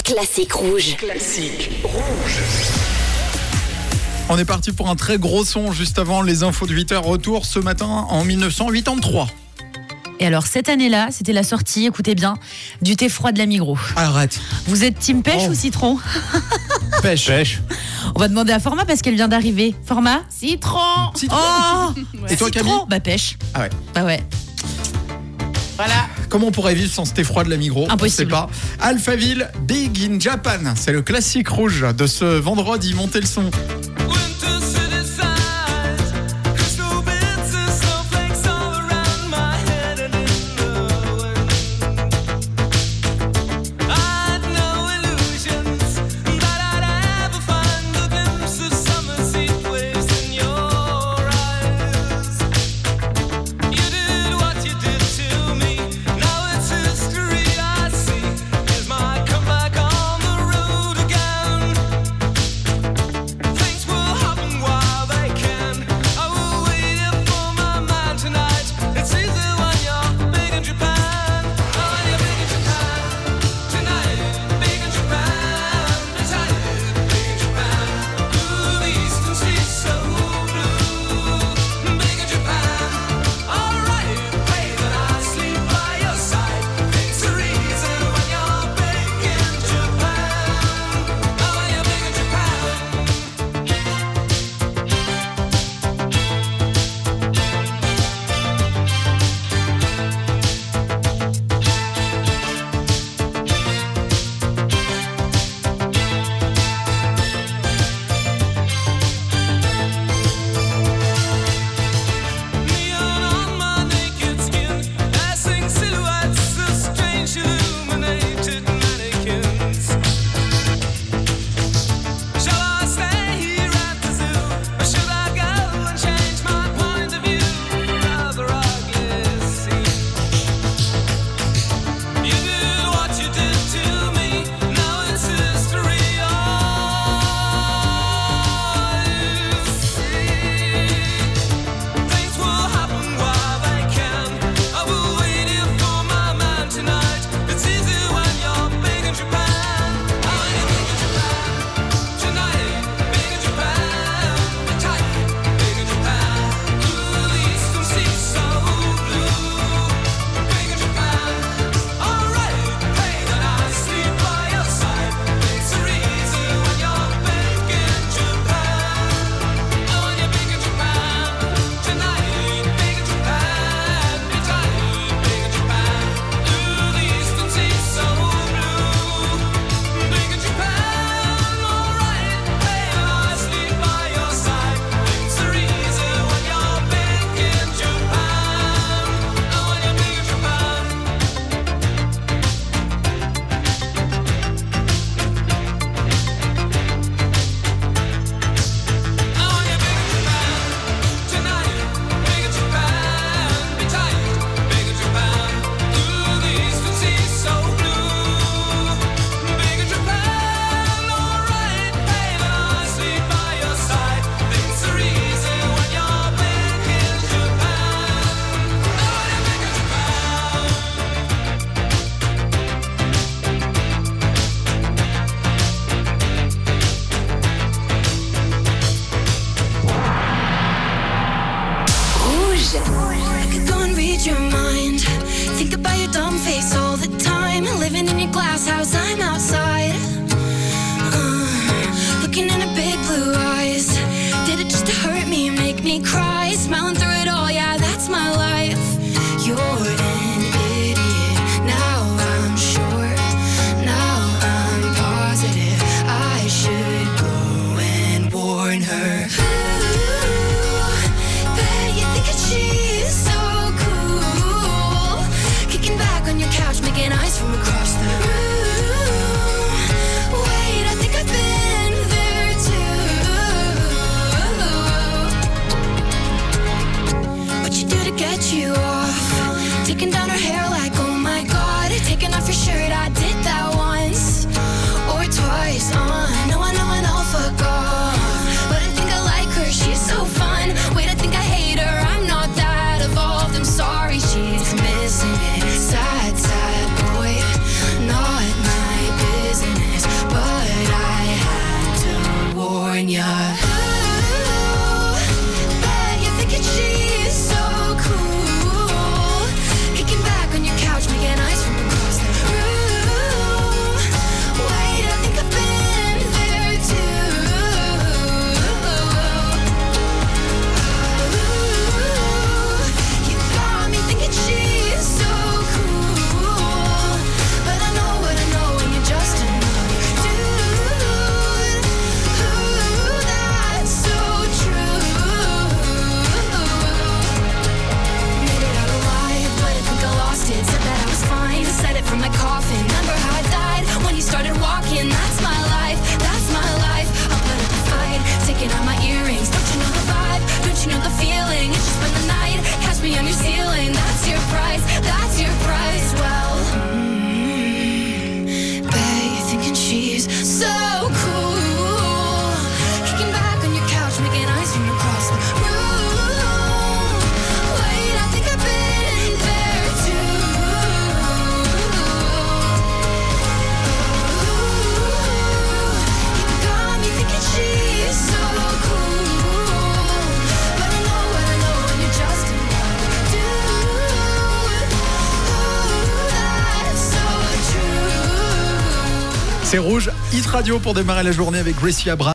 Classique rouge. Classique rouge. On est parti pour un très gros son juste avant les infos de 8h. Retour ce matin en 1983. Et alors cette année-là, c'était la sortie, écoutez bien, du thé froid de la Migros. Arrête. Vous êtes team pêche ou citron? Pêche. On va demander à Format parce qu'elle vient d'arriver. Format? Citron. Oh. Et toi, Camille? Bah pêche. Ah ouais. Bah ouais. Voilà. Comment on pourrait vivre sans ce thé froid de la Migros? Impossible. On sait pas. Alphaville, Big in Japan. C'est le classique rouge de ce vendredi. Montez le son. Couch making eyes from across the room. C'est Rouge Hit Radio pour démarrer la journée avec Gracie Abrams.